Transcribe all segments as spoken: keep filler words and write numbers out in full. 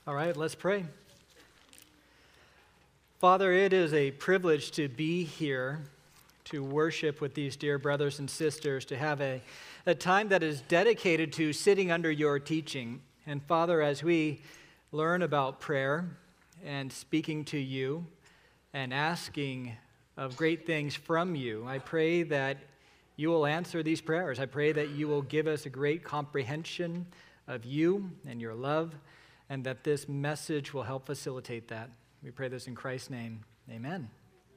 All right, let's pray. Father, it is a privilege to be here to worship with these dear brothers and sisters, to have a, a time that is dedicated to sitting under your teaching. And Father, as we learn about prayer and speaking to you and asking of great things from you, I pray that you will answer these prayers. I pray that you will give us a great comprehension of you and your love, and that this message will help facilitate that. We pray this in Christ's name. Amen.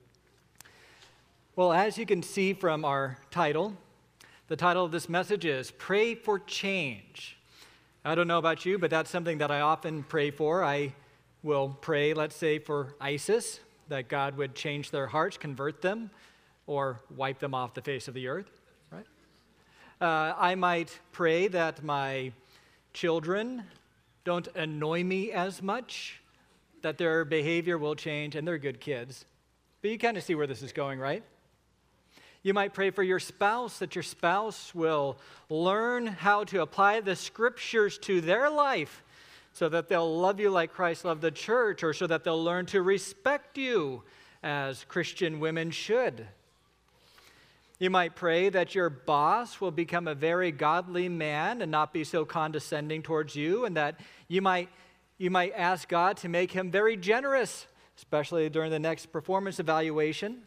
Well, as you can see from our title, the title of this message is Pray for Change. I don't know about you, but that's something that I often pray for. I will pray, let's say, for ISIS, that God would change their hearts, convert them, or wipe them off the face of the earth, right? Uh, I might pray that my children don't annoy me as much, that their behavior will change, and they're good kids. But you kind of see where this is going, right? You might pray for your spouse, that your spouse will learn how to apply the scriptures to their life so that they'll love you like Christ loved the church, or so that they'll learn to respect you as Christian women should. You might pray that your boss will become a very godly man and not be so condescending towards you, and that you might, you might ask God to make him very generous, especially during the next performance evaluation.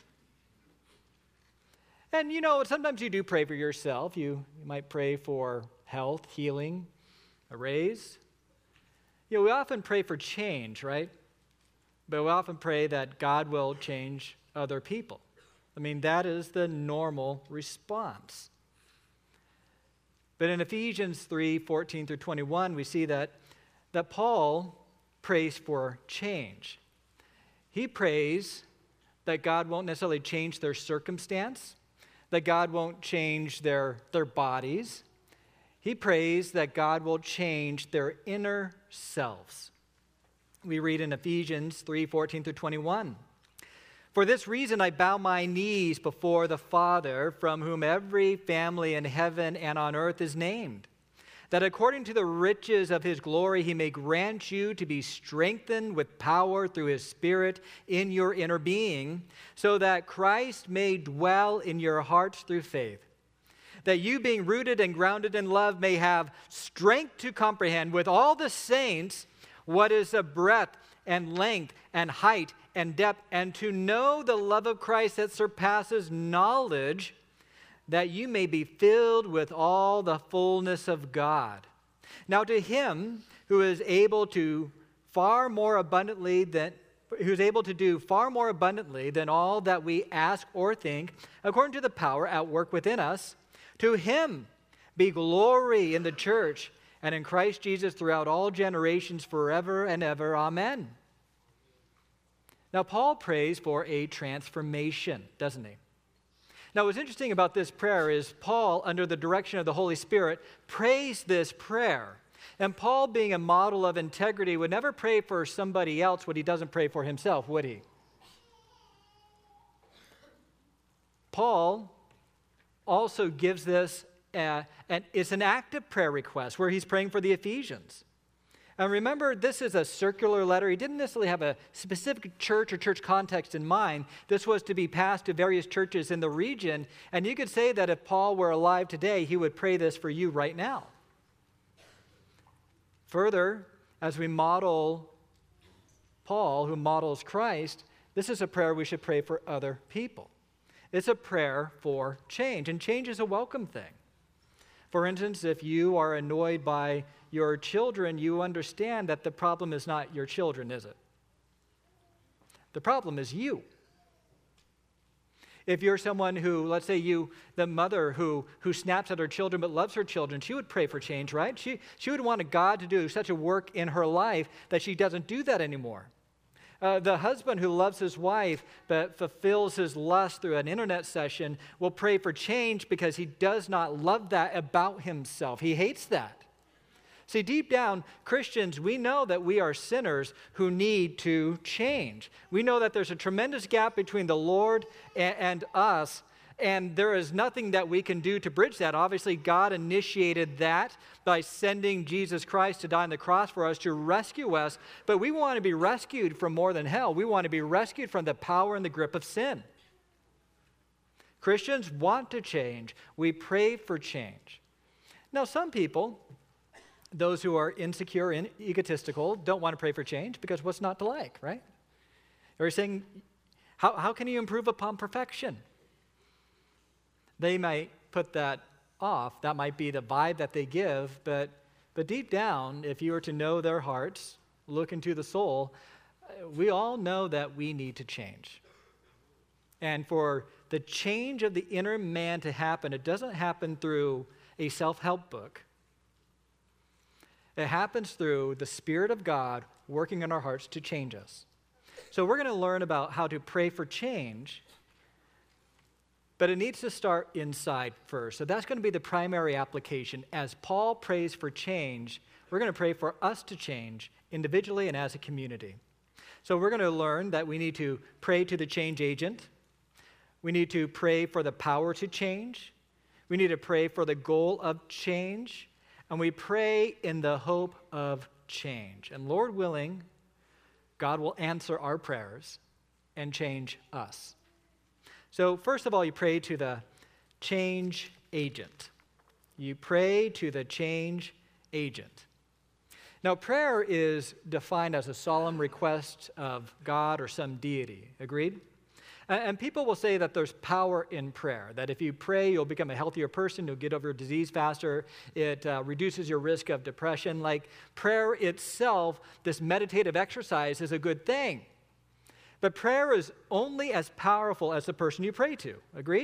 And you know, sometimes you do pray for yourself. You, you might pray for health, healing, a raise. You know, we often pray for change, right? But we often pray that God will change other people. I mean, that is the normal response. But in Ephesians three, fourteen through twenty-one, we see that, that Paul prays for change. He prays that God won't necessarily change their circumstance, that God won't change their, their bodies. He prays that God will change their inner selves. We read in Ephesians three, fourteen through twenty-one. For this reason I bow my knees before the Father, from whom every family in heaven and on earth is named, that according to the riches of his glory he may grant you to be strengthened with power through his Spirit in your inner being, so that Christ may dwell in your hearts through faith, that you, being rooted and grounded in love, may have strength to comprehend with all the saints what is the breadth and length and height and depth, and to know the love of Christ that surpasses knowledge, that you may be filled with all the fullness of God. Now to him who is able to far more abundantly than who's able to do far more abundantly than all that we ask or think, according to the power at work within us, to him be glory in the church and in Christ Jesus throughout all generations, forever and ever. Amen. Now, Paul prays for a transformation, doesn't he? Now, what's interesting about this prayer is Paul, under the direction of the Holy Spirit, prays this prayer. And Paul, being a model of integrity, would never pray for somebody else what he doesn't pray for himself, would he? Paul also gives this, uh, and it's an active prayer request where he's praying for the Ephesians. And remember, this is a circular letter. He didn't necessarily have a specific church or church context in mind. This was to be passed to various churches in the region. And you could say that if Paul were alive today, he would pray this for you right now. Further, as we model Paul, who models Christ, this is a prayer we should pray for other people. It's a prayer for change, and change is a welcome thing. For instance, if you are annoyed by your children, you understand that the problem is not your children, is it? The problem is you. If you're someone who, let's say you, the mother who, who snaps at her children but loves her children, she would pray for change, right? She, she would want God to do such a work in her life that she doesn't do that anymore. Uh, the husband who loves his wife but fulfills his lust through an internet session will pray for change because he does not love that about himself. He hates that. See, deep down, Christians, we know that we are sinners who need to change. We know that there's a tremendous gap between the Lord and, and us, And there is nothing that we can do to bridge that. Obviously, God initiated that by sending Jesus Christ to die on the cross for us to rescue us. But we want to be rescued from more than hell. We want to be rescued from the power and the grip of sin. Christians want to change. We pray for change. Now, some people, those who are insecure and egotistical, don't want to pray for change because what's not to like, right? They're saying, how, how can you improve upon perfection? They might put that off. That might be the vibe that they give, but, but deep down, if you were to know their hearts, look into the soul, we all know that we need to change. And for the change of the inner man to happen, it doesn't happen through a self-help book. It happens through the Spirit of God working in our hearts to change us. So we're going to learn about how to pray for change, but it needs to start inside first. So that's going to be the primary application. As Paul prays for change, we're going to pray for us to change individually and as a community. So we're going to learn that we need to pray to the change agent. We need to pray for the power to change. We need to pray for the goal of change. And we pray in the hope of change. And Lord willing, God will answer our prayers and change us. So first of all, you pray to the change agent. You pray to the change agent. Now, prayer is defined as a solemn request of God or some deity. Agreed? And people will say that there's power in prayer, that if you pray, you'll become a healthier person, you'll get over your disease faster, it uh, reduces your risk of depression. Like prayer itself, this meditative exercise is a good thing. But prayer is only as powerful as the person you pray to. Agreed?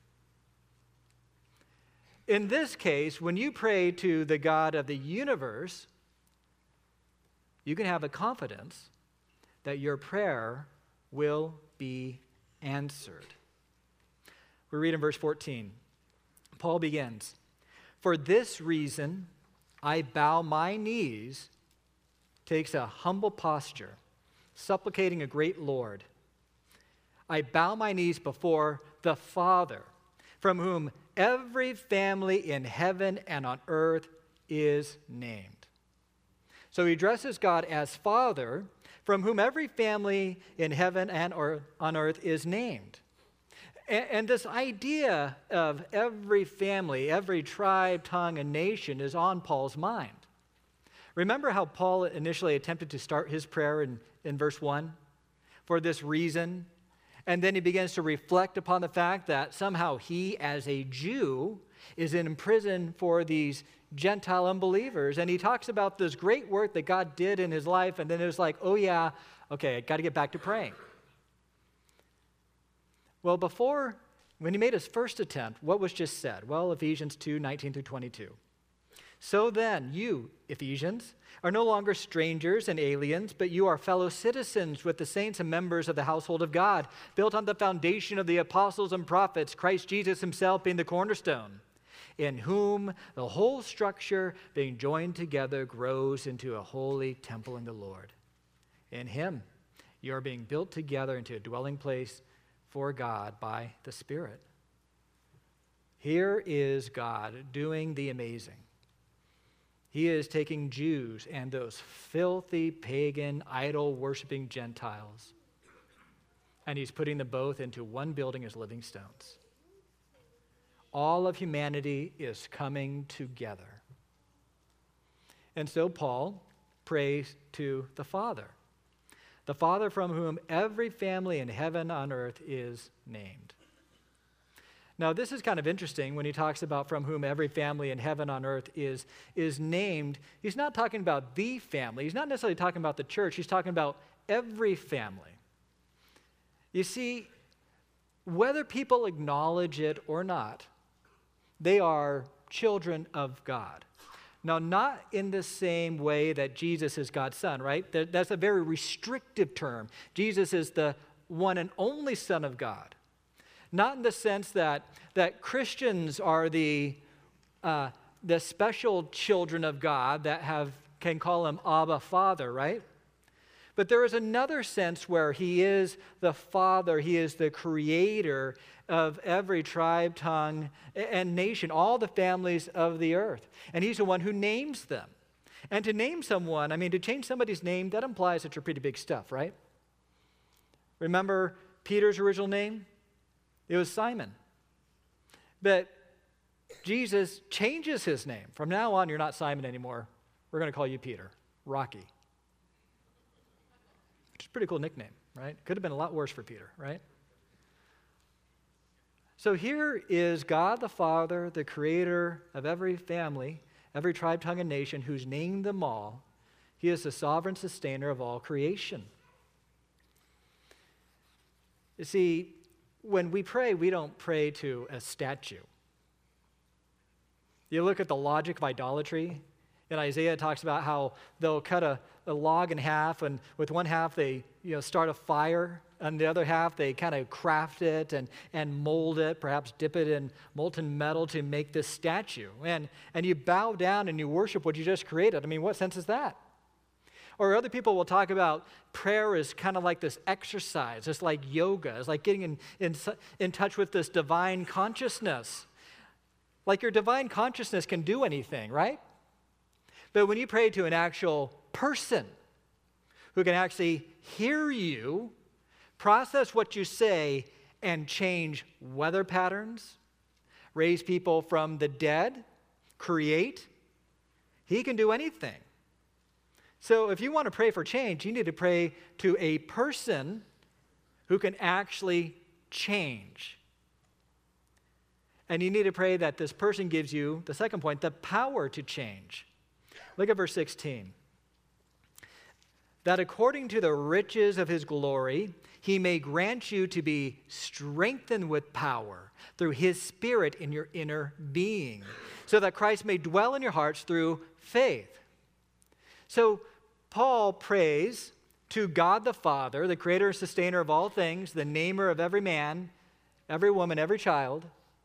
In this case, when you pray to the God of the universe, you can have a confidence that your prayer will be answered. We read in verse fourteen. Paul begins, "For this reason I bow my knees," takes a humble posture, supplicating a great Lord. "I bow my knees before the Father, from whom every family in heaven and on earth is named." So he addresses God as Father, from whom every family in heaven and or on earth is named. And, and this idea of every family, every tribe, tongue, and nation is on Paul's mind. Remember how Paul initially attempted to start his prayer in, in verse one? For this reason. And then he begins to reflect upon the fact that somehow he, as a Jew, is in prison for these Gentile unbelievers. And he talks about this great work that God did in his life. And then it was like, oh yeah, okay, I got to get back to praying. Well, before, when he made his first attempt, what was just said? Well, Ephesians two, nineteen through twenty-two. "So then, you, Ephesians, are no longer strangers and aliens, but you are fellow citizens with the saints and members of the household of God, built on the foundation of the apostles and prophets, Christ Jesus himself being the cornerstone, in whom the whole structure, being joined together, grows into a holy temple in the Lord. In him, you are being built together into a dwelling place for God by the Spirit." Here is God doing the amazing. He is taking Jews and those filthy, pagan, idol-worshiping Gentiles, and he's putting them both into one building as living stones. All of humanity is coming together. And so Paul prays to the Father, the Father from whom every family in heaven on earth is named. Now, this is kind of interesting when he talks about from whom every family in heaven on earth is, is named. He's not talking about the family. He's not necessarily talking about the church. He's talking about every family. You see, whether people acknowledge it or not, they are children of God. Now, not in the same way that Jesus is God's son, right? That's a very restrictive term. Jesus is the one and only Son of God. Not in the sense that, that Christians are the, uh, the special children of God that have can call him Abba, Father, right? But there is another sense where he is the Father, he is the creator of every tribe, tongue, and nation, all the families of the earth. And he's the one who names them. And to name someone, I mean, to change somebody's name, that implies that you're pretty big stuff, right? Remember Peter's original name? It was Simon. But Jesus changes his name. From now on, you're not Simon anymore. We're going to call you Peter, Rocky. Which is a pretty cool nickname, right? Could have been a lot worse for Peter, right? So here is God the Father, the creator of every family, every tribe, tongue, and nation, who's named them all. He is the sovereign sustainer of all creation. You see, when we pray, we don't pray to a statue. You look at the logic of idolatry, and Isaiah talks about how they'll cut a, a log in half, and with one half they you know, start a fire, and the other half they kind of craft it and, and mold it, perhaps dip it in molten metal to make this statue. And, and you bow down and you worship what you just created. I mean, what sense is that? Or other people will talk about prayer as kind of like this exercise. It's like yoga. It's like getting in, in, in touch with this divine consciousness. Like your divine consciousness can do anything, right? But when you pray to an actual person who can actually hear you, process what you say, and change weather patterns, raise people from the dead, create, he can do anything. So if you want to pray for change, you need to pray to a person who can actually change. And you need to pray that this person gives you, the second point, the power to change. Look at verse sixteen. That according to the riches of his glory, he may grant you to be strengthened with power through his Spirit in your inner being, so that Christ may dwell in your hearts through faith. So Paul prays to God the Father, the creator and sustainer of all things, the namer of every man, every woman, every child,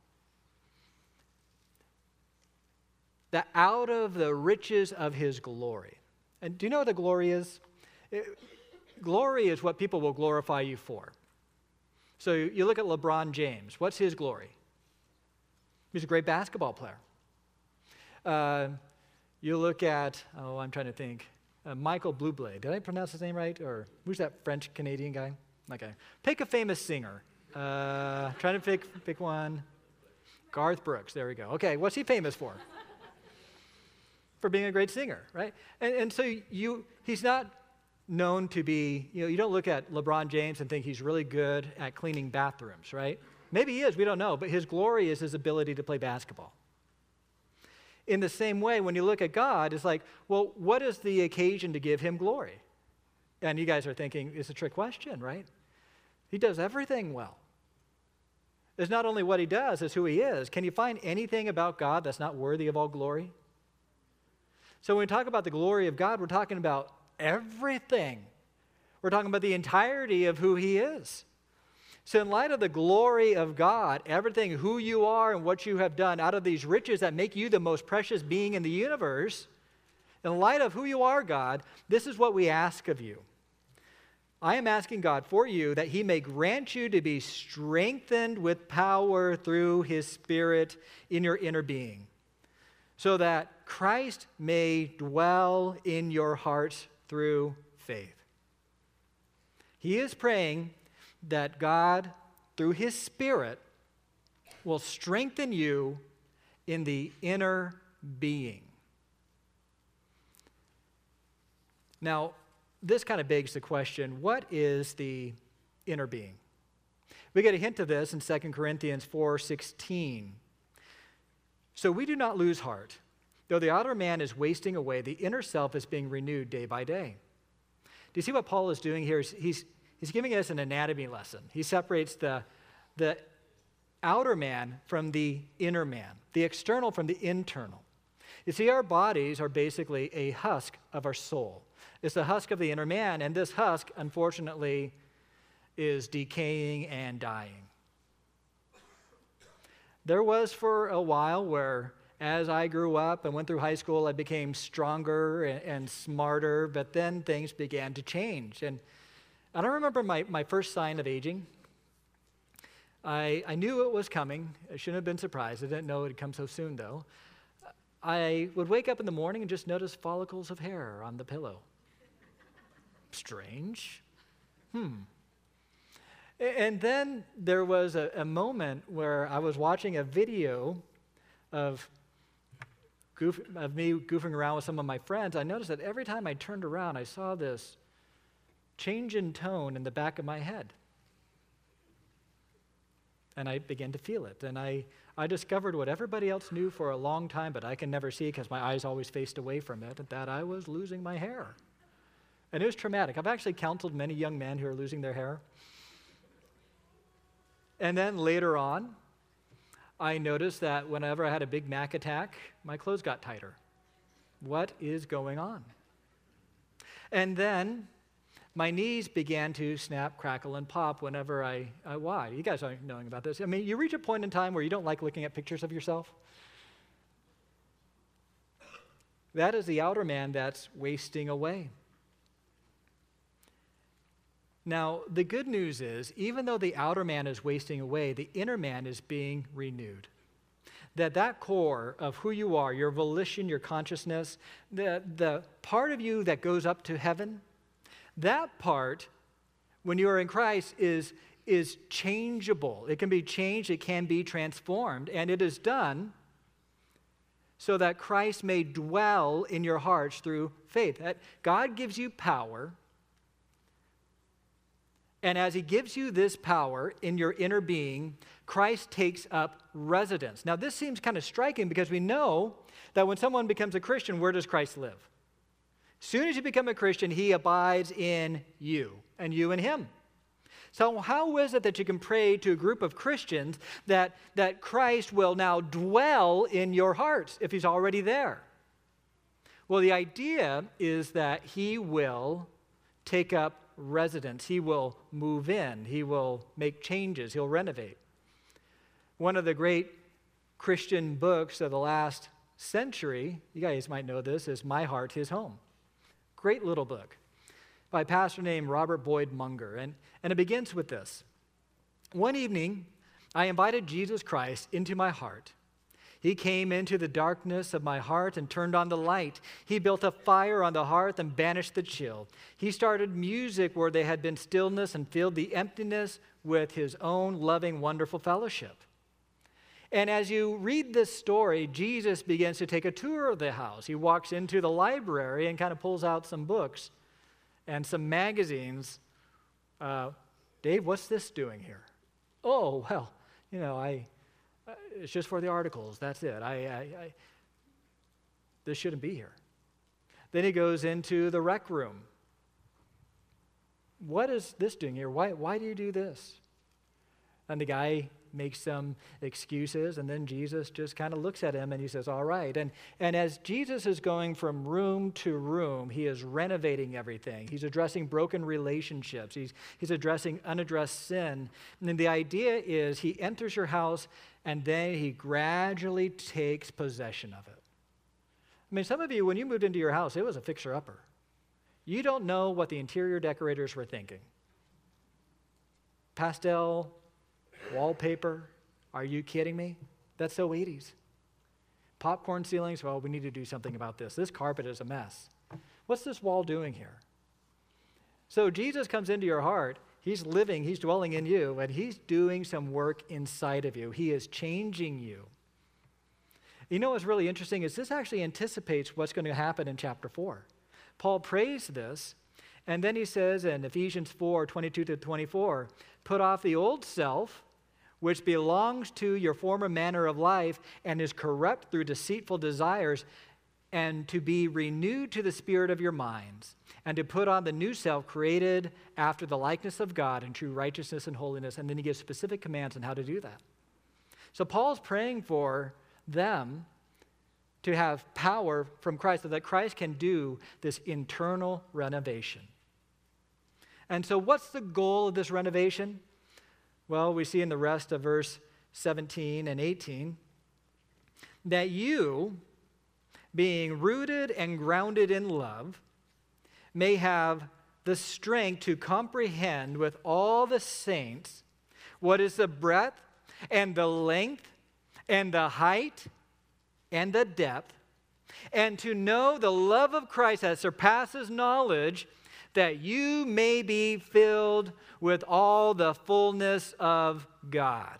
that out of the riches of his glory. And do you know what the glory is? It, glory is what people will glorify you for. So you, you look at LeBron James. What's his glory? He's a great basketball player. Uh, you look at, oh, I'm trying to think, uh, Michael Bublé. Did I pronounce his name right? Or who's that French-Canadian guy? Okay. Pick a famous singer. Uh, trying to pick, pick one. Garth Brooks. There we go. Okay, what's he famous for? For being a great singer, right? And, and so you, he's not known to be, you know, you don't look at LeBron James and think he's really good at cleaning bathrooms, right? Maybe he is, we don't know, but his glory is his ability to play basketball. In the same way, when you look at God, it's like, well, what is the occasion to give him glory? And you guys are thinking, it's a trick question, right? He does everything well. It's not only what he does, it's who he is. Can you find anything about God that's not worthy of all glory? So when we talk about the glory of God, we're talking about everything. We're talking about the entirety of who he is. So in light of the glory of God, everything, who you are and what you have done, out of these riches that make you the most precious being in the universe, in light of who you are, God, this is what we ask of you. I am asking God for you that he may grant you to be strengthened with power through his Spirit in your inner being, so that Christ may dwell in your hearts through faith. He is praying that God, through his Spirit, will strengthen you in the inner being. Now, this kind of begs the question, what is the inner being? We get a hint of this in Second Corinthians four sixteen. So we do not lose heart. Though the outer man is wasting away, the inner self is being renewed day by day. Do you see what Paul is doing here? He's, he's giving us an anatomy lesson. He separates the, the outer man from the inner man, the external from the internal. You see, our bodies are basically a husk of our soul. It's the husk of the inner man, and this husk, unfortunately, is decaying and dying. There was for a while where as I grew up and went through high school, I became stronger and, and smarter, but then things began to change. And I don't remember my, my first sign of aging. I, I knew it was coming. I shouldn't have been surprised. I didn't know it would come so soon, though. I would wake up in the morning and just notice follicles of hair on the pillow. Strange. Hmm. And then there was a, a moment where I was watching a video of, goof, of me goofing around with some of my friends. I noticed that every time I turned around, I saw this change in tone in the back of my head. And I began to feel it. And I, I discovered what everybody else knew for a long time, but I can never see because my eyes always faced away from it, that I was losing my hair. And it was traumatic. I've actually counseled many young men who are losing their hair. And then later on, I noticed that whenever I had a Big Mac attack, my clothes got tighter. What is going on? And then my knees began to snap, crackle, and pop whenever I, I why? You guys aren't knowing about this. I mean, you reach a point in time where you don't like looking at pictures of yourself. That is the outer man that's wasting away. Now, the good news is, even though the outer man is wasting away, the inner man is being renewed. That that core of who you are, your volition, your consciousness, the, the part of you that goes up to heaven, that part, when you are in Christ, is, is changeable. It can be changed, it can be transformed, and it is done so that Christ may dwell in your hearts through faith. That God gives you power, and as he gives you this power in your inner being, Christ takes up residence. Now, this seems kind of striking because we know that when someone becomes a Christian, where does Christ live? As soon as you become a Christian, he abides in you, and you in him. So how is it that you can pray to a group of Christians that, that Christ will now dwell in your hearts if he's already there? Well, the idea is that he will take up residence. He will move in. He will make changes. He'll renovate. One of the great Christian books of the last century, you guys might know this, is My Heart, His Home. Great little book by a pastor named Robert Boyd Munger. And, and it begins with this. One evening, I invited Jesus Christ into my heart. He came into the darkness of my heart and turned on the light. He built a fire on the hearth and banished the chill. He started music where there had been stillness and filled the emptiness with his own loving, wonderful fellowship. And as you read this story, Jesus begins to take a tour of the house. He walks into the library and kind of pulls out some books and some magazines. Uh, Dave, what's this doing here? Oh, well, you know, I... Uh, it's just for the articles. That's it. I, I, I, this shouldn't be here. Then he goes into the rec room. What is this doing here? Why, why do you do this? And the guy makes some excuses, and then Jesus just kind of looks at him and he says, all right. And, and as Jesus is going from room to room, he is renovating everything. He's addressing broken relationships. He's, he's addressing unaddressed sin. And then the idea is he enters your house and then he gradually takes possession of it. I mean, some of you, when you moved into your house, it was a fixer-upper. You don't know what the interior decorators were thinking. Pastel wallpaper, are you kidding me? That's so eighties. Popcorn ceilings, well, we need to do something about this. This carpet is a mess. What's this wall doing here? So Jesus comes into your heart. He's living, he's dwelling in you, and he's doing some work inside of you. He is changing you. You know what's really interesting is this actually anticipates what's going to happen in chapter four. Paul prays this, and then he says in Ephesians four, twenty-two to twenty-four, put off the old self, which belongs to your former manner of life and is corrupt through deceitful desires, and to be renewed to the spirit of your minds, and to put on the new self created after the likeness of God in true righteousness and holiness. And then he gives specific commands on how to do that. So Paul's praying for them to have power from Christ, so that Christ can do this internal renovation. And so what's the goal of this renovation? Well, we see in the rest of verse seventeen and eighteen that you, being rooted and grounded in love, may have the strength to comprehend with all the saints what is the breadth and the length and the height and the depth, and to know the love of Christ that surpasses knowledge, that you may be filled with all the fullness of God.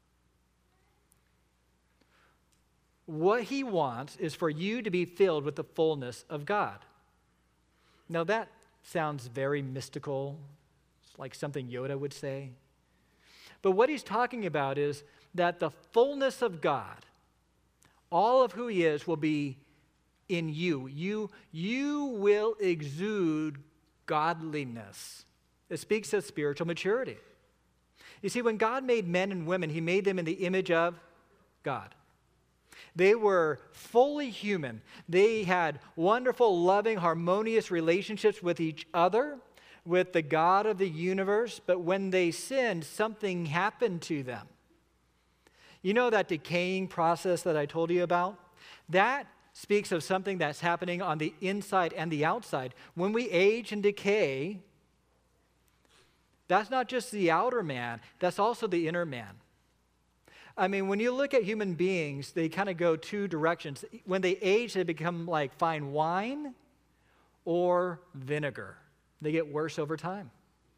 What he wants is for you to be filled with the fullness of God. Now that sounds very mystical. It's like something Yoda would say. But what he's talking about is that the fullness of God, all of who he is, will be in you. You, you will exude godliness. It speaks of spiritual maturity. You see, when God made men and women, he made them in the image of God. They were fully human. They had wonderful, loving, harmonious relationships with each other, with the God of the universe. But when they sinned, something happened to them. You know that decaying process that I told you about? That speaks of something that's happening on the inside and the outside. When we age and decay, that's not just the outer man, that's also the inner man. I mean, when you look at human beings, they kind of go two directions. When they age, they become like fine wine or vinegar. They get worse over time.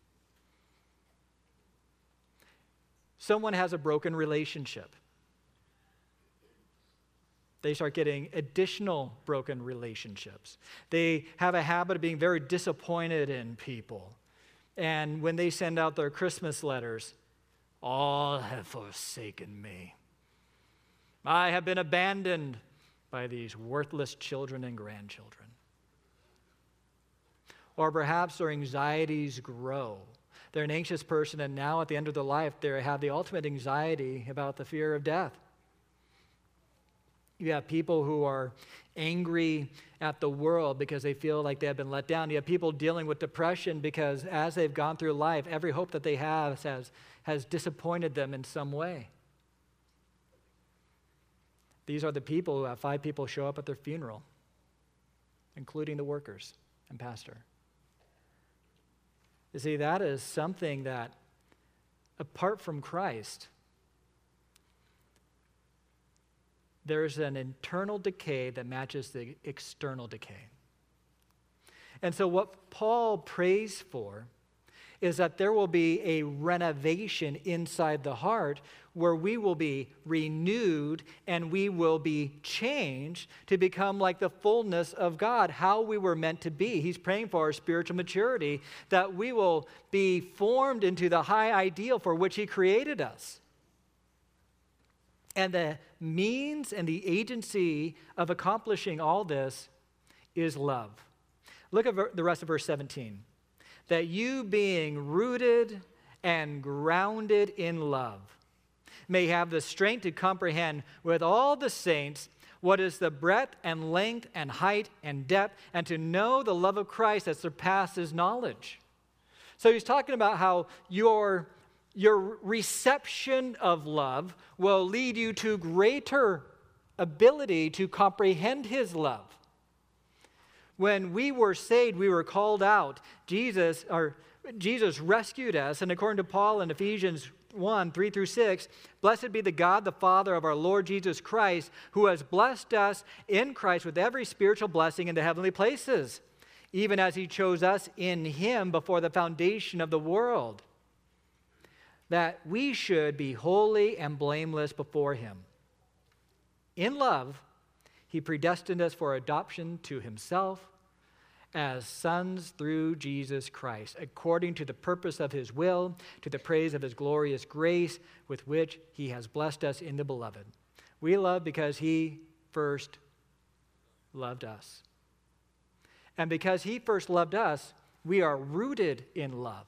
Someone has a broken relationship. They start getting additional broken relationships. They have a habit of being very disappointed in people. And when they send out their Christmas letters, all have forsaken me. I have been abandoned by these worthless children and grandchildren. Or perhaps their anxieties grow. They're an anxious person, and now at the end of their life, they have the ultimate anxiety about the fear of death. You have people who are angry at the world because they feel like they have been let down. You have people dealing with depression because as they've gone through life, every hope that they have has, has disappointed them in some way. These are the people who have five people show up at their funeral, including the workers and pastor. You see, that is something that, apart from Christ, there's an internal decay that matches the external decay. And so what Paul prays for is that there will be a renovation inside the heart where we will be renewed and we will be changed to become like the fullness of God, how we were meant to be. He's praying for our spiritual maturity, that we will be formed into the high ideal for which he created us. And the means and the agency of accomplishing all this is love. Look at the rest of verse seventeen. That you being rooted and grounded in love may have the strength to comprehend with all the saints what is the breadth and length and height and depth, and to know the love of Christ that surpasses knowledge. So he's talking about how your Your reception of love will lead you to greater ability to comprehend his love. When we were saved, we were called out. Jesus, or Jesus rescued us, and according to Paul in Ephesians one, three through six, blessed be the God, the Father of our Lord Jesus Christ, who has blessed us in Christ with every spiritual blessing in the heavenly places, even as he chose us in him before the foundation of the world, that we should be holy and blameless before him. In love, he predestined us for adoption to himself as sons through Jesus Christ, according to the purpose of his will, to the praise of his glorious grace, with which he has blessed us in the beloved. We love because he first loved us. And because he first loved us, we are rooted in love.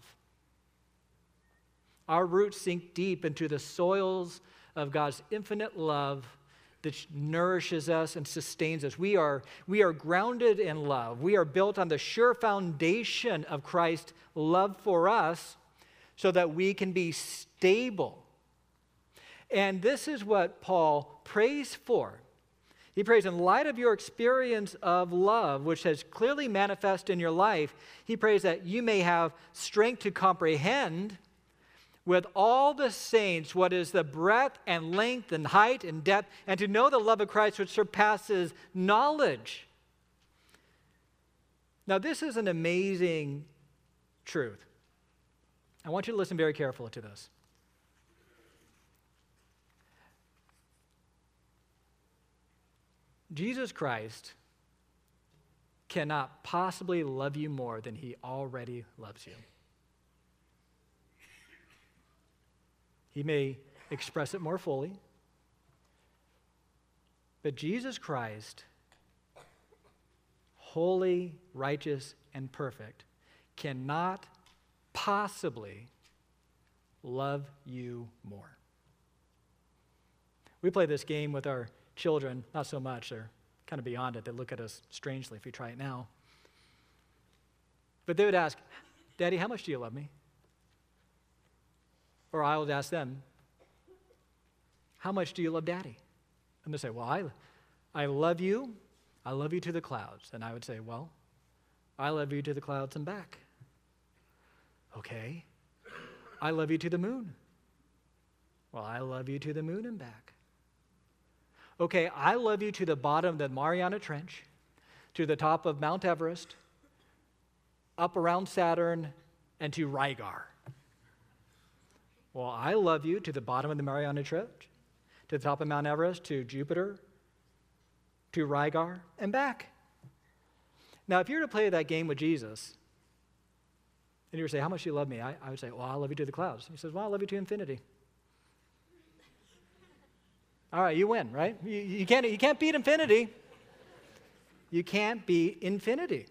Our roots sink deep into the soils of God's infinite love that nourishes us and sustains us. We are, we are grounded in love. We are built on the sure foundation of Christ's love for us so that we can be stable. And this is what Paul prays for. He prays in light of your experience of love, which has clearly manifested in your life, he prays that you may have strength to comprehend with all the saints what is the breadth and length and height and depth, and to know the love of Christ which surpasses knowledge. Now, this is an amazing truth. I want you to listen very carefully to this. Jesus Christ cannot possibly love you more than he already loves you. He may express it more fully, but Jesus Christ, holy, righteous, and perfect, cannot possibly love you more. We play this game with our children, not so much. They're kind of beyond it. They look at us strangely if we try it now. But they would ask, Daddy, how much do you love me? Or I would ask them, how much do you love Daddy? And they say, well, I, I love you. I love you to the clouds. And I would say, well, I love you to the clouds and back. Okay. I love you to the moon. Well, I love you to the moon and back. Okay, I love you to the bottom of the Mariana Trench, to the top of Mount Everest, up around Saturn, and to Rygar. Well, I love you to the bottom of the Mariana Trench, to the top of Mount Everest, to Jupiter, to Rygar, and back. Now, if you were to play that game with Jesus, and you were to say, how much do you love me? I, I would say, well, I love you to the clouds. He says, well, I love you to infinity. All right, you win, right? You, you, can't, you can't beat infinity. You can't beat infinity.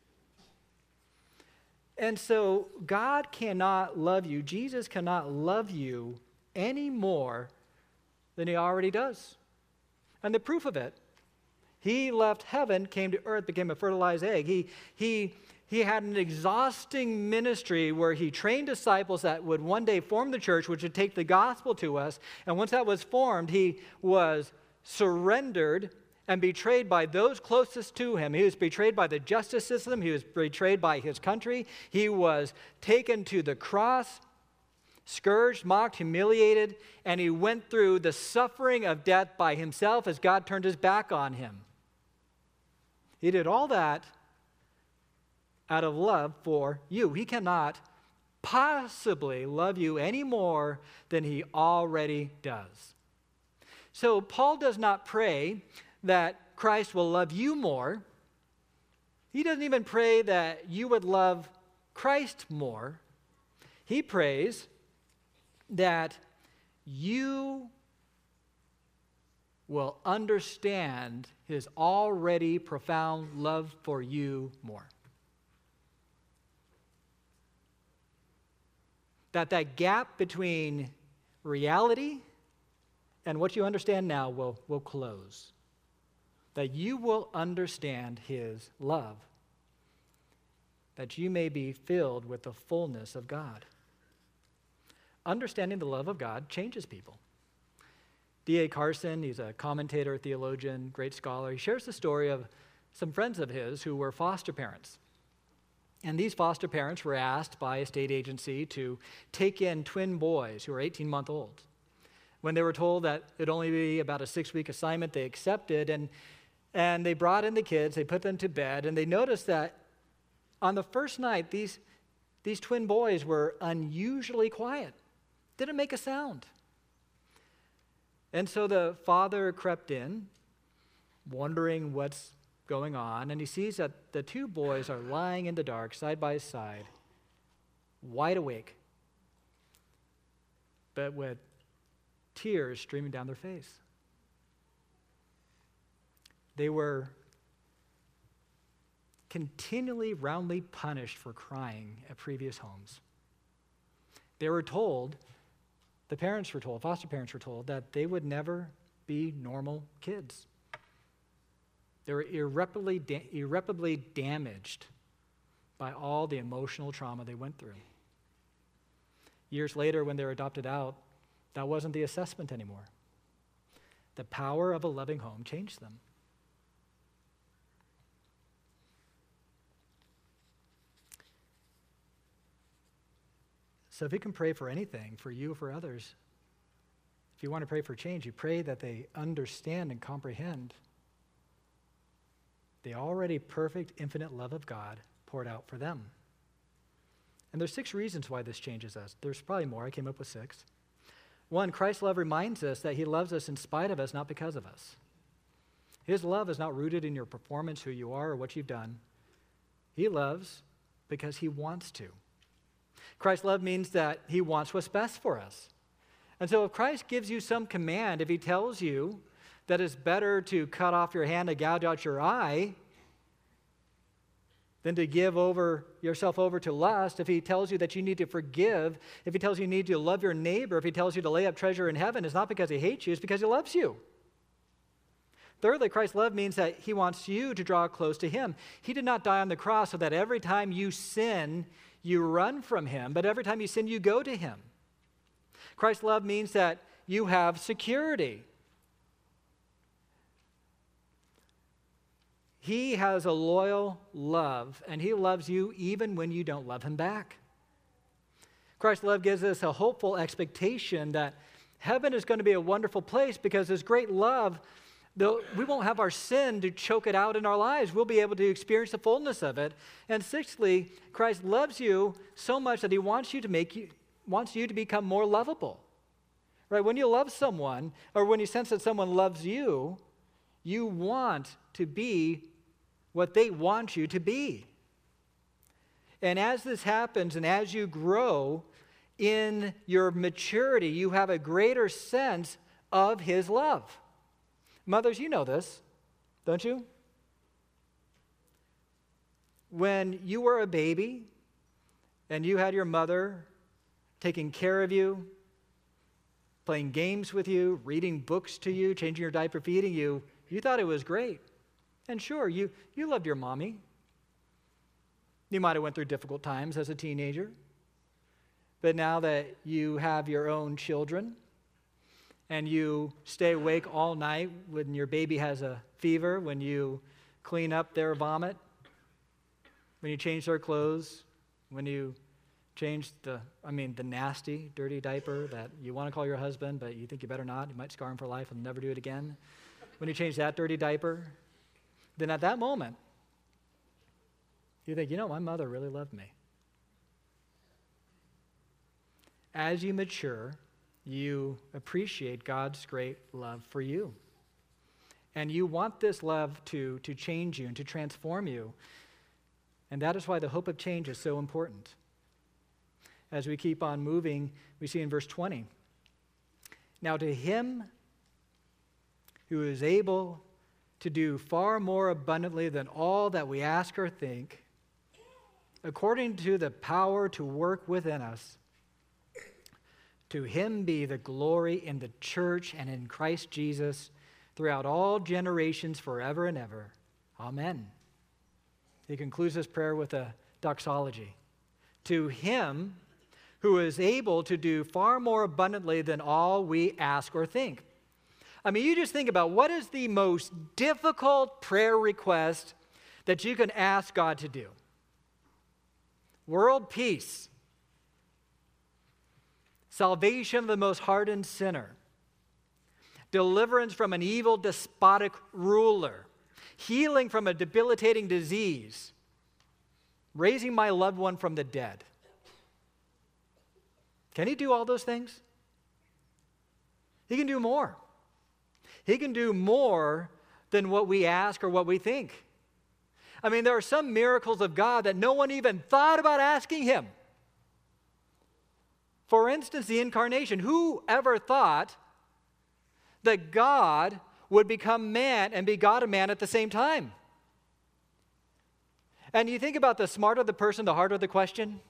And so God cannot love you, Jesus cannot love you any more than he already does. And the proof of it, he left heaven, came to earth, became a fertilized egg. He, he, he had an exhausting ministry where he trained disciples that would one day form the church, which would take the gospel to us. And once that was formed, he was surrendered and betrayed by those closest to him. He was betrayed by the justice system. He was betrayed by his country. He was taken to the cross, scourged, mocked, humiliated, and he went through the suffering of death by himself as God turned his back on him. He did all that out of love for you. He cannot possibly love you any more than he already does. So Paul does not pray that Christ will love you more. He doesn't even pray that you would love Christ more. He prays that you will understand his already profound love for you more. That that gap between reality and what you understand now will, will close. That you will understand his love. That you may be filled with the fullness of God. Understanding the love of God changes people. D A Carson, he's a commentator, theologian, great scholar. He shares the story of some friends of his who were foster parents. And these foster parents were asked by a state agency to take in twin boys who were eighteen-month-old. When they were told that it'd only be about a six-week assignment, they accepted, and, and they brought in the kids, they put them to bed, and they noticed that on the first night, these, these twin boys were unusually quiet, didn't make a sound. And so the father crept in, wondering what's going on, and he sees that the two boys are lying in the dark, side by side, wide awake, but with tears streaming down their face. They were continually roundly punished for crying at previous homes. They were told, the parents were told, foster parents were told, that they would never be normal kids. They were irreparably, da- irreparably damaged by all the emotional trauma they went through. Years later, when they were adopted out, that wasn't the assessment anymore. The power of a loving home changed them. So if you can pray for anything, for you or for others, if you want to pray for change, you pray that they understand and comprehend the already perfect, infinite love of God poured out for them. And there's six reasons why this changes us. There's probably more. I came up with six. One, Christ's love reminds us that he loves us in spite of us, not because of us. His love is not rooted in your performance, who you are, or what you've done. He loves because he wants to. Christ's love means that he wants what's best for us. And so if Christ gives you some command, if he tells you that it's better to cut off your hand and gouge out your eye than to give over yourself over to lust, if he tells you that you need to forgive, if he tells you you need to love your neighbor, if he tells you to lay up treasure in heaven, it's not because he hates you, it's because he loves you. Thirdly, Christ's love means that he wants you to draw close to him. He did not die on the cross so that every time you sin, you run from him, but every time you sin, you go to him. Christ's love means that you have security. He has a loyal love, and he loves you even when you don't love him back. Christ's love gives us a hopeful expectation that heaven is going to be a wonderful place because his great love, though we won't have our sin to choke it out in our lives, we'll be able to experience the fullness of it. And sixthly, Christ loves you so much that he wants you to make you wants you to become more lovable. Right? When you love someone, or when you sense that someone loves you, you want to be what they want you to be. And as this happens, and as you grow in your maturity, you have a greater sense of his love. Mothers, you know this, don't you? When you were a baby and you had your mother taking care of you, playing games with you, reading books to you, changing your diaper, feeding you, you thought it was great. And sure, you, you loved your mommy. You might have went through difficult times as a teenager. But now that you have your own children and you stay awake all night when your baby has a fever, when you clean up their vomit, when you change their clothes, when you change the, I mean, the nasty, dirty diaper that you want to call your husband, but you think you better not. You might scar him for life and never do it again. When you change that dirty diaper, then at that moment, you think, you know, my mother really loved me. As you mature, you appreciate God's great love for you. And you want this love to, to change you and to transform you. And that is why the hope of change is so important. As we keep on moving, we see in verse twenty, now to him who is able to do far more abundantly than all that we ask or think, according to the power to work within us, to him be the glory in the church and in Christ Jesus throughout all generations forever and ever. Amen. He concludes this prayer with a doxology. To him who is able to do far more abundantly than all we ask or think. I mean, you just think about what is the most difficult prayer request that you can ask God to do? World peace. Salvation of the most hardened sinner. Deliverance from an evil, despotic ruler. Healing from a debilitating disease. Raising my loved one from the dead. Can he do all those things? He can do more. He can do more than what we ask or what we think. I mean, there are some miracles of God that no one even thought about asking him. For instance, the incarnation. Who ever thought that God would become man and be God and man at the same time? And you think about the smarter the person, the harder the question.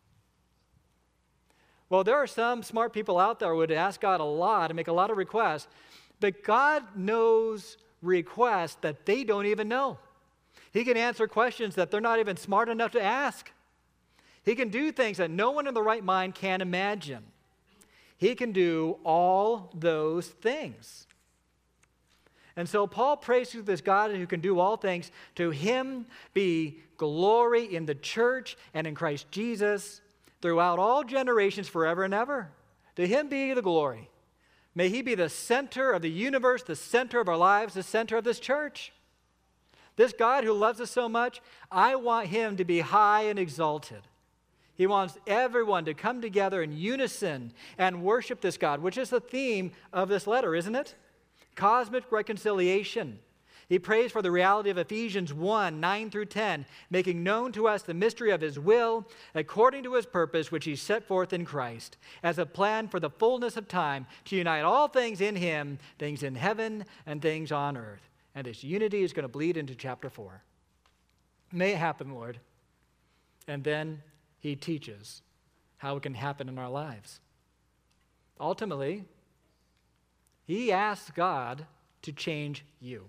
Well, there are some smart people out there who would ask God a lot and make a lot of requests, but God knows requests that they don't even know. He can answer questions that they're not even smart enough to ask. He can do things that no one in the right mind can imagine. He can do all those things. And so Paul prays to this God who can do all things. To him be glory in the church and in Christ Jesus throughout all generations, forever and ever. To him be the glory. May he be the center of the universe, the center of our lives, the center of this church. This God who loves us so much, I want him to be high and exalted. He wants everyone to come together in unison and worship this God, which is the theme of this letter, isn't it? Cosmic reconciliation. He prays for the reality of Ephesians one, nine through ten, making known to us the mystery of his will, according to his purpose, which he set forth in Christ, as a plan for the fullness of time, to unite all things in him, things in heaven and things on earth. And this unity is going to bleed into chapter four. May it happen, Lord. And then he teaches how it can happen in our lives. Ultimately, he asks God to change you.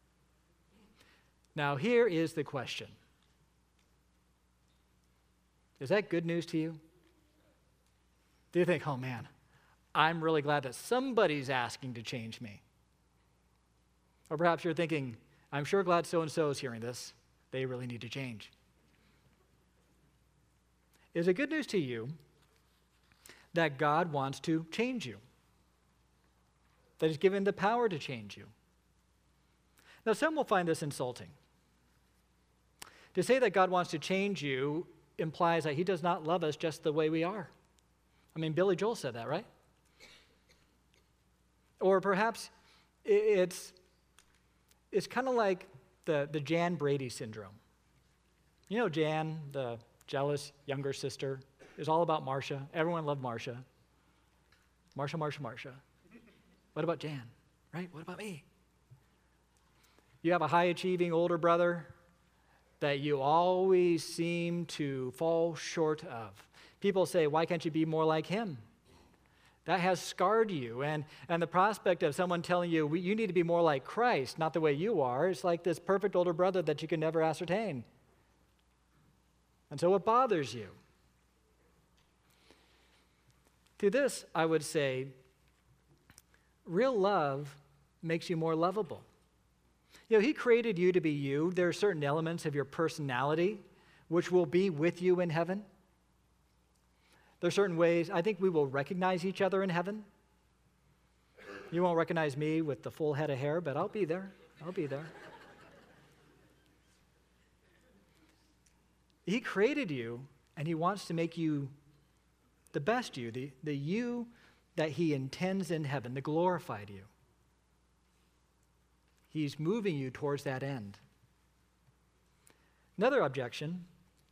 Now, here is the question. Is that good news to you? Do you think, oh man, I'm really glad that somebody's asking to change me? Or perhaps you're thinking, I'm sure glad so-and-so is hearing this. They really need to change. Is it good news to you that God wants to change you? That he's given the power to change you? Now, some will find this insulting. To say that God wants to change you implies that he does not love us just the way we are. I mean, Billy Joel said that, right? Or perhaps it's, it's kind of like the, the Jan Brady syndrome. You know Jan, the jealous younger sister, is all about Marcia. Everyone loved Marcia. Marcia, Marcia, Marcia. What about Jan, right? What about me? You have a high-achieving older brother that you always seem to fall short of. People say, why can't you be more like him? That has scarred you. And, and the prospect of someone telling you, you need to be more like Christ, not the way you are, it's like this perfect older brother that you can never ascertain. And so it bothers you. To this, I would say, real love makes you more lovable. You know, he created you to be you. There are certain elements of your personality which will be with you in heaven. There are certain ways, I think we will recognize each other in heaven. You won't recognize me with the full head of hair, but I'll be there. I'll be there. He created you, and he wants to make you the best you, the, the you that he intends in heaven, the glorified you. He's moving you towards that end. Another objection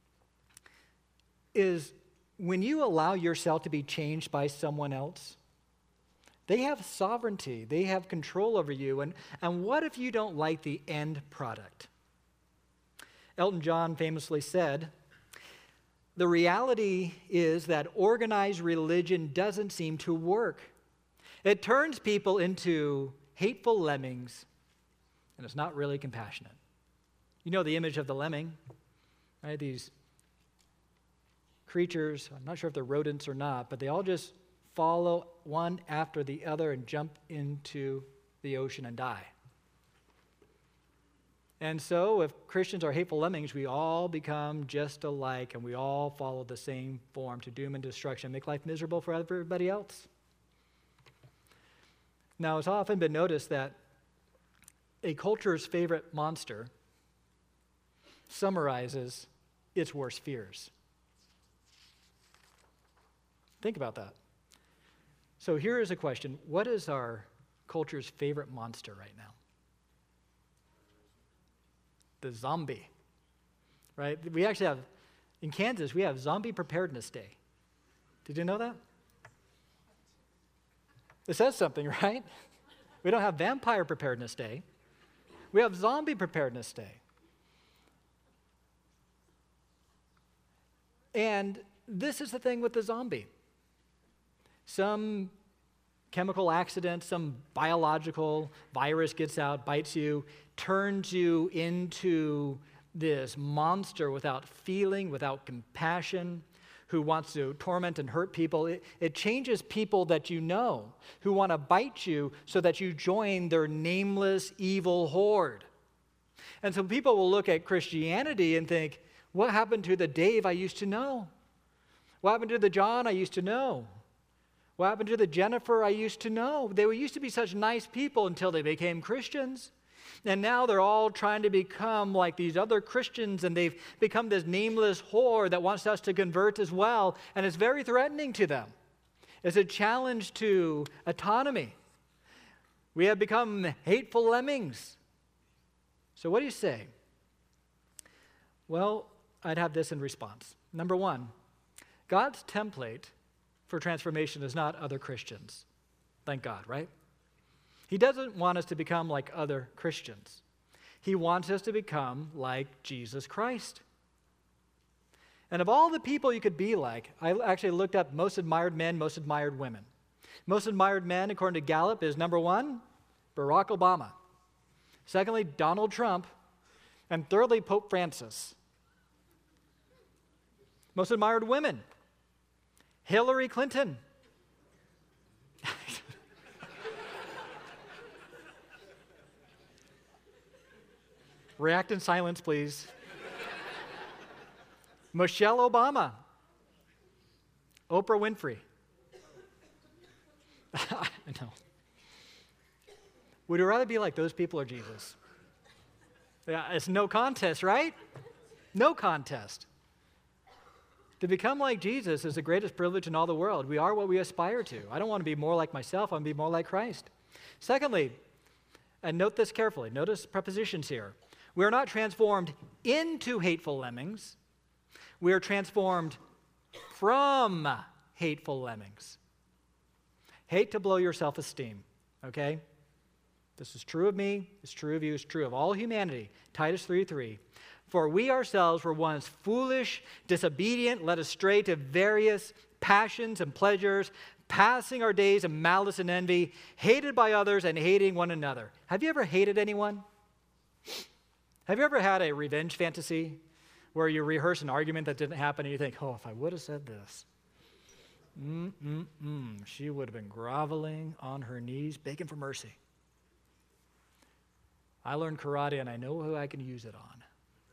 is when you allow yourself to be changed by someone else, they have sovereignty, they have control over you, and, and what if you don't like the end product? Elton John famously said, the reality is that organized religion doesn't seem to work. It turns people into hateful lemmings, and it's not really compassionate. You know the image of the lemming, right? These creatures, I'm not sure if they're rodents or not, but they all just follow one after the other and jump into the ocean and die. And so if Christians are hateful lemmings, we all become just alike, and we all follow the same form to doom and destruction, make life miserable for everybody else. Now, it's often been noticed that a culture's favorite monster summarizes its worst fears. Think about that. So here is a question. What is our culture's favorite monster right now? The zombie, right? We actually have, in Kansas, we have Zombie Preparedness Day. Did you know that? It says something, right? We don't have Vampire Preparedness Day. We have Zombie Preparedness Day. And this is the thing with the zombie. Some chemical accident, some biological virus gets out, bites you, turns you into this monster without feeling, without compassion, who wants to torment and hurt people. It, it changes people that you know who want to bite you so that you join their nameless evil horde. And so people will look at Christianity and think, what happened to the Dave I used to know? What happened to the John I used to know? What happened to the Jennifer I used to know? They used to be such nice people until they became Christians. And now they're all trying to become like these other Christians, and they've become this nameless whore that wants us to convert as well, and it's very threatening to them. It's a challenge to autonomy. We have become hateful lemmings. So what do you say? Well, I'd have this in response. Number one, God's template for transformation is not other Christians. Thank God, right? He doesn't want us to become like other Christians. He wants us to become like Jesus Christ. And of all the people you could be like, I actually looked up most admired men, most admired women. Most admired men, according to Gallup, is number one, Barack Obama. Secondly, Donald Trump. And thirdly, Pope Francis. Most admired women, Hillary Clinton. React in silence, please. Michelle Obama. Oprah Winfrey. I know. Would you rather be like those people or Jesus? Yeah, it's no contest, right? No contest. To become like Jesus is the greatest privilege in all the world. We are what we aspire to. I don't want to be more like myself. I want to be more like Christ. Secondly, and note this carefully. Notice prepositions here. We are not transformed into hateful lemmings. We are transformed from hateful lemmings. Hate to blow your self-esteem, okay? This is true of me. It's true of you. It's true of all humanity. Titus three three. For we ourselves were once foolish, disobedient, led astray to various passions and pleasures, passing our days in malice and envy, hated by others and hating one another. Have you ever hated anyone? Have you ever had a revenge fantasy where you rehearse an argument that didn't happen and you think, oh, if I would have said this, mm-mm-mm, she would have been groveling on her knees, begging for mercy. I learned karate and I know who I can use it on.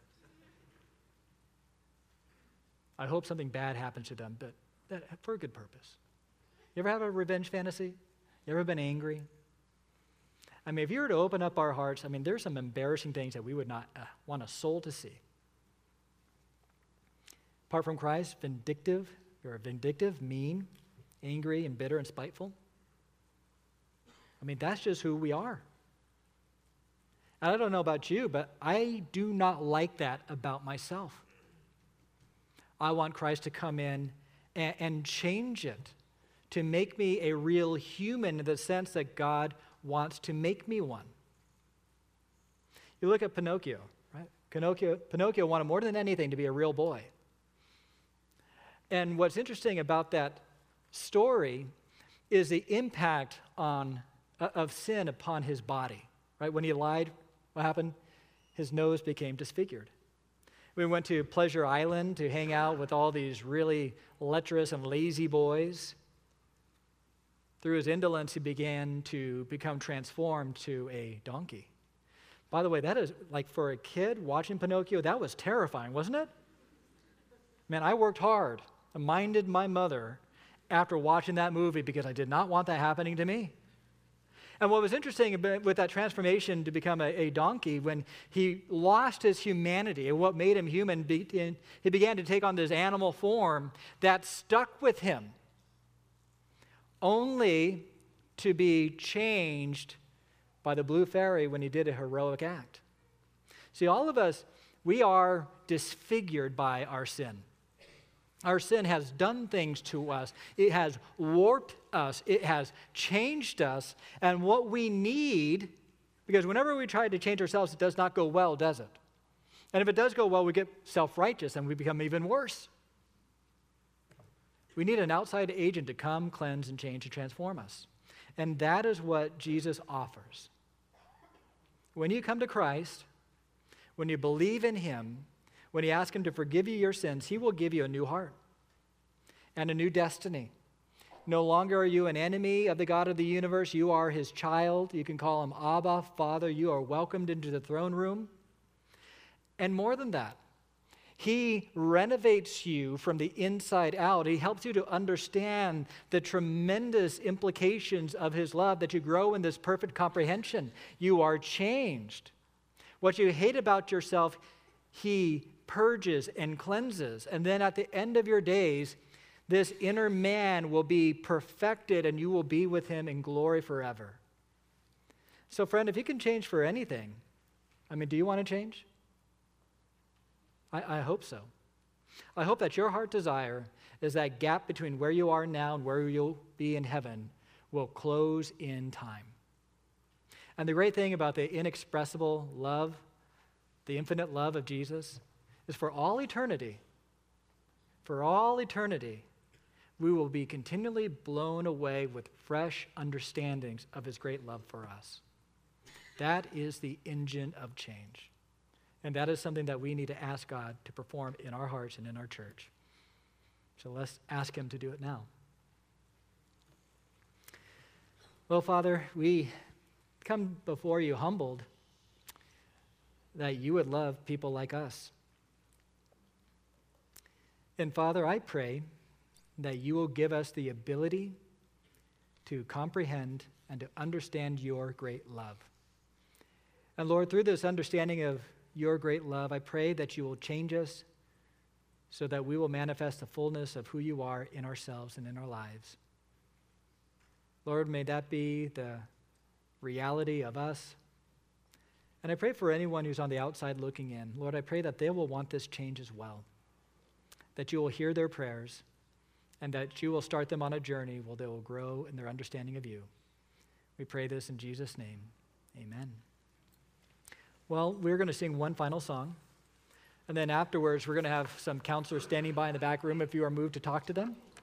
I hope something bad happens to them, but that, for a good purpose. You ever have a revenge fantasy? You ever been angry? I mean, if you were to open up our hearts, I mean, there's some embarrassing things that we would not uh, want a soul to see. Apart from Christ, vindictive, you're vindictive, mean, angry, and bitter and spiteful. I mean, that's just who we are. And I don't know about you, but I do not like that about myself. I want Christ to come in and, and change it, to make me a real human in the sense that God wants to make me one. You look at Pinocchio, right? Pinocchio, Pinocchio wanted more than anything to be a real boy. And what's interesting about that story is the impact on, uh, of sin upon his body, right? When he lied, what happened? His nose became disfigured. We went to Pleasure Island to hang out with all these really lecherous and lazy boys. Through his indolence, he began to become transformed to a donkey. By the way, that is, like for a kid watching Pinocchio, that was terrifying, wasn't it? Man, I worked hard. I minded my mother after watching that movie because I did not want that happening to me. And what was interesting about, with that transformation to become a, a donkey, when he lost his humanity and what made him human, be, in, he began to take on this animal form that stuck with him, only to be changed by the blue fairy when he did a heroic act. See, all of us, we are disfigured by our sin. Our sin has done things to us. It has warped us. It has changed us. And what we need, because whenever we try to change ourselves, it does not go well, does it? And if it does go well, we get self-righteous and we become even worse. We need an outside agent to come, cleanse, and change and transform us. And that is what Jesus offers. When you come to Christ, when you believe in him, when you ask him to forgive you your sins, he will give you a new heart and a new destiny. No longer are you an enemy of the God of the universe. You are his child. You can call him Abba, Father. You are welcomed into the throne room. And more than that, He renovates you from the inside out. He helps you to understand the tremendous implications of his love, that you grow in this perfect comprehension. You are changed. What you hate about yourself, he purges and cleanses. And then at the end of your days, this inner man will be perfected and you will be with him in glory forever. So friend, if you can change for anything, I mean, do you want to change? I, I hope so. I hope that your heart desire is that gap between where you are now and where you'll be in heaven will close in time. And the great thing about the inexpressible love, the infinite love of Jesus, is for all eternity, for all eternity, we will be continually blown away with fresh understandings of his great love for us. That is the engine of change. And that is something that we need to ask God to perform in our hearts and in our church. So let's ask him to do it now. Well, Father, we come before you humbled that you would love people like us. And Father, I pray that you will give us the ability to comprehend and to understand your great love. And Lord, through this understanding of your great love, I pray that you will change us so that we will manifest the fullness of who you are in ourselves and in our lives. Lord, may that be the reality of us. And I pray for anyone who's on the outside looking in. Lord, I pray that they will want this change as well, that you will hear their prayers, and that you will start them on a journey where they will grow in their understanding of you. We pray this in Jesus' name. Amen. Well, we're going to sing one final song, and then afterwards we're going to have some counselors standing by in the back room if you are moved to talk to them.